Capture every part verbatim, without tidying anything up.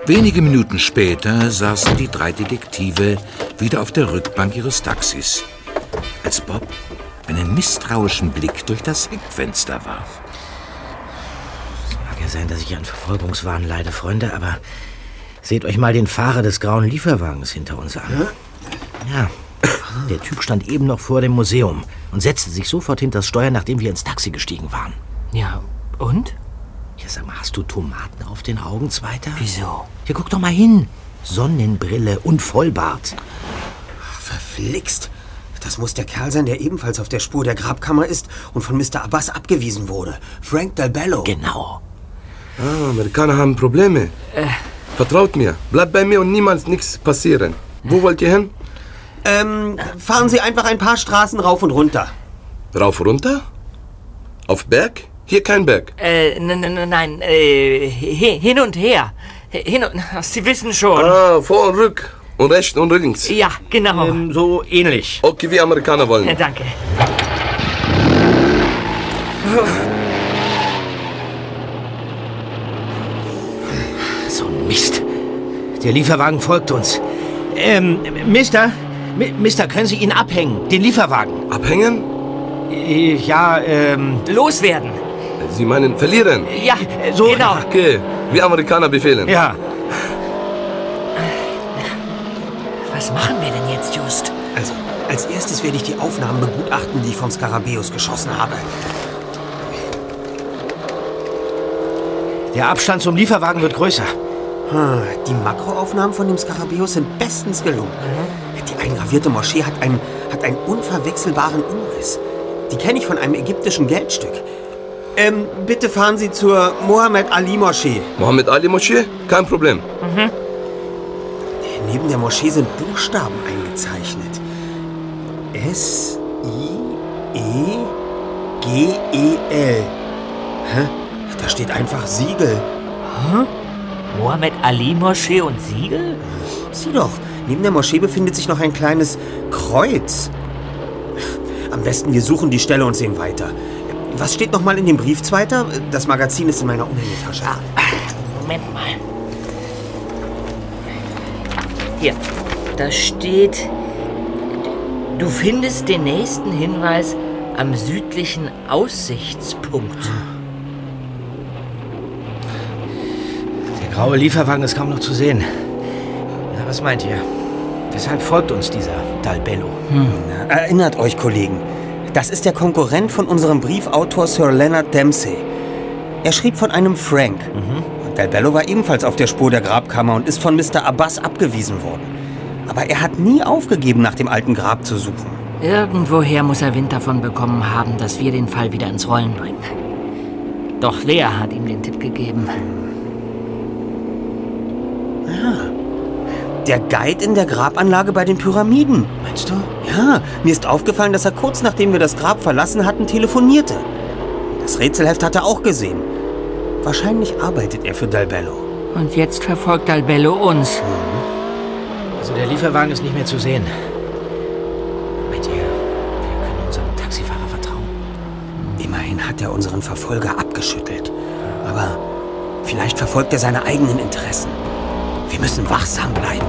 Wenige Minuten später saßen die drei Detektive wieder auf der Rückbank ihres Taxis, als Bob einen misstrauischen Blick durch das Heckfenster warf. Es mag ja sein, dass ich an Verfolgungswahn leide, Freunde, aber seht euch mal den Fahrer des grauen Lieferwagens hinter uns an. Ja, der Typ stand eben noch vor dem Museum und setzte sich sofort hinter das Steuer, nachdem wir ins Taxi gestiegen waren. Ja, und? Ja, sag mal, hast du Tomaten auf den Augen, Zweiter? Wieso? Ja, guck doch mal hin. Sonnenbrille und Vollbart. Ach, verflixt. Das muss der Kerl sein, der ebenfalls auf der Spur der Grabkammer ist und von Mister Abbas abgewiesen wurde. Frank Del Bello. Genau. Ah, Amerikaner haben Probleme. Äh. Vertraut mir. Bleibt bei mir und niemals nichts passieren. Wo wollt ihr hin? Ähm, fahren Sie einfach ein paar Straßen rauf und runter. Rauf, runter? Auf Berg? Hier kein Berg. Äh, nein, nein, nein, äh, hin und her. Hin und, Sie wissen schon. Ah, vor und rück. Und rechts und links. Ja, genau. Ähm, so ähnlich. Okay, wie Amerikaner wollen. Ja, danke. So ein Mist. Der Lieferwagen folgt uns. Ähm, Mister? M- Mister, können Sie ihn abhängen? Den Lieferwagen? Abhängen? Äh, ja, ähm... Loswerden. Sie meinen verlieren? Ja, so genau. Okay, wie Amerikaner befehlen. Ja. Was machen wir denn jetzt, Just? Also, als erstes werde ich die Aufnahmen begutachten, die ich vom Skarabäus geschossen habe. Der Abstand zum Lieferwagen wird größer. Die Makroaufnahmen von dem Skarabäus sind bestens gelungen. Die eingravierte Moschee hat einen, hat einen unverwechselbaren Umriss. Die kenne ich von einem ägyptischen Geldstück. Ähm, bitte fahren Sie zur Mohammed Ali Moschee. Mohammed Ali Moschee? Kein Problem. Mhm. Neben der Moschee sind Buchstaben eingezeichnet. S I E G E L. Hä? Da steht einfach Siegel. Hä? Mohammed Ali Moschee und Siegel? Sieh doch, neben der Moschee befindet sich noch ein kleines Kreuz. Am besten wir suchen die Stelle und sehen weiter. Was steht noch mal in dem Brief, Zweiter? Das Magazin ist in meiner Umhängetasche. Ah, Moment mal. Hier, da steht, du findest den nächsten Hinweis am südlichen Aussichtspunkt. Der graue Lieferwagen ist kaum noch zu sehen. Na, was meint ihr? Weshalb folgt uns dieser Del Bello? Hm. Erinnert euch, Kollegen. Das ist der Konkurrent von unserem Briefautor Sir Leonard Dempsey. Er schrieb von einem Frank. Mhm. Und Del Bello war ebenfalls auf der Spur der Grabkammer und ist von Mister Abbas abgewiesen worden. Aber er hat nie aufgegeben, nach dem alten Grab zu suchen. Irgendwoher muss er Wind davon bekommen haben, dass wir den Fall wieder ins Rollen bringen. Doch Lea hat ihm den Tipp gegeben. Ja. Der Guide in der Grabanlage bei den Pyramiden. Meinst du? Ja, mir ist aufgefallen, dass er kurz nachdem wir das Grab verlassen hatten, telefonierte. Das Rätselheft hat er auch gesehen. Wahrscheinlich arbeitet er für Del Bello. Und jetzt verfolgt Del Bello uns. Mhm. Also der Lieferwagen ist nicht mehr zu sehen. Meint ihr, wir können unserem Taxifahrer vertrauen? Immerhin hat er unseren Verfolger abgeschüttelt. Aber vielleicht verfolgt er seine eigenen Interessen. Wir müssen wachsam bleiben.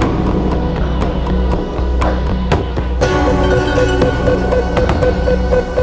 Thank you.